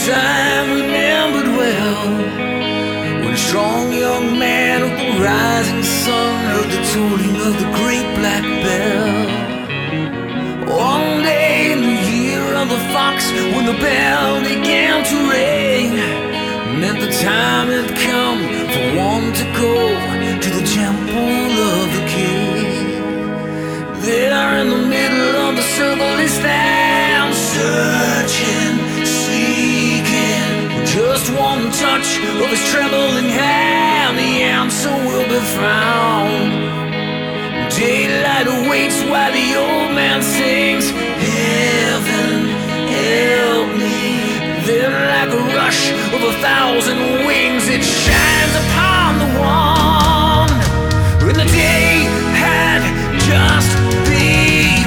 time remembered well, when a strong young man with the rising sun heard the tolling of the great black bell. One day in the year of the fox, when the bell began to ring, meant the time had come for one to go to the temple of the king. There in the middle of the circle he stands, searching, seeking, with just one touch of his trembling hand, the answer will be found. Daylight awaits while the old man sings, heaven, help me. Then like a rush of 1,000 wings, it shines upon the one, when the day had just begun.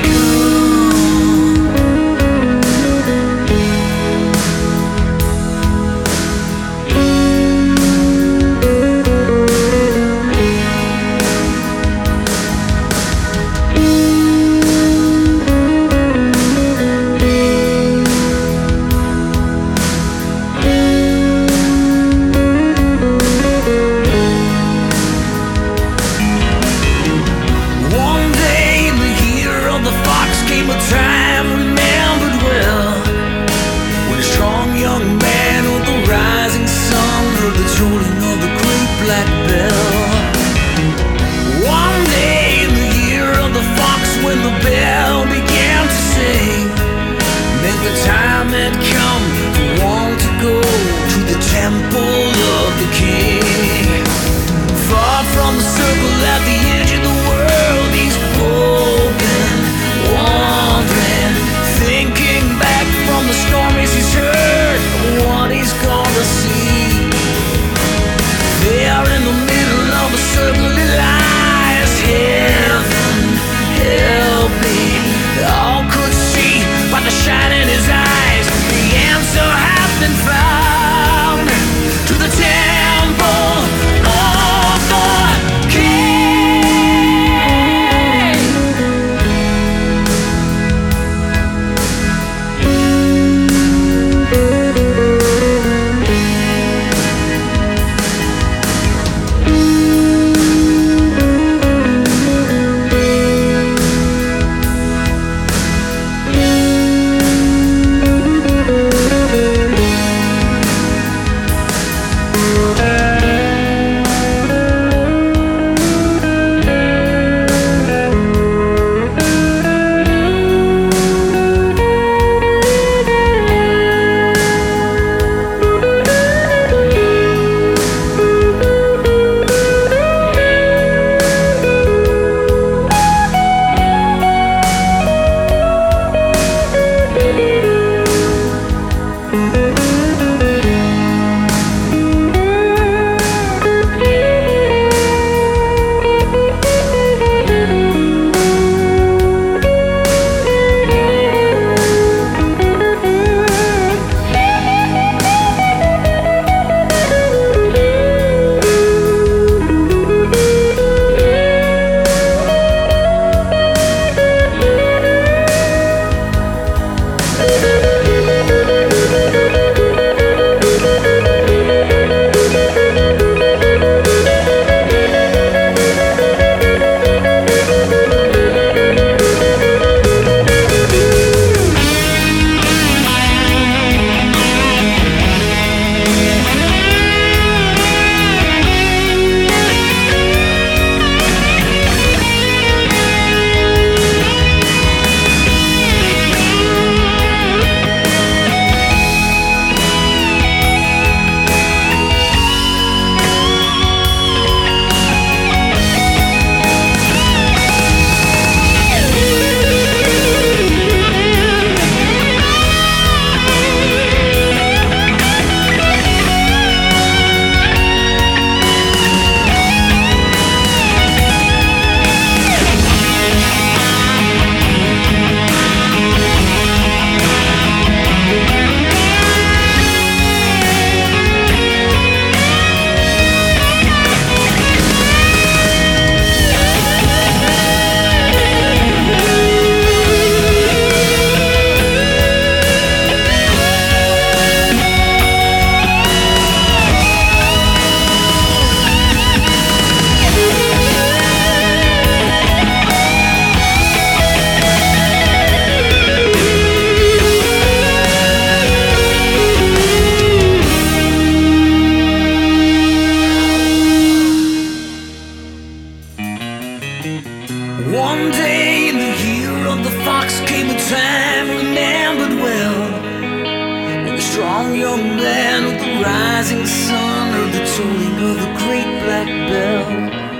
One day in the year of the fox came a time remembered well, when the strong young man with the rising sun heard the tolling of the great black bell.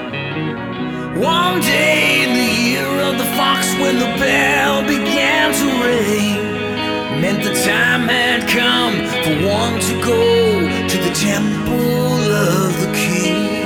One day in the year of the fox, when the bell began to ring, meant the time had come for one to go to the temple of the king.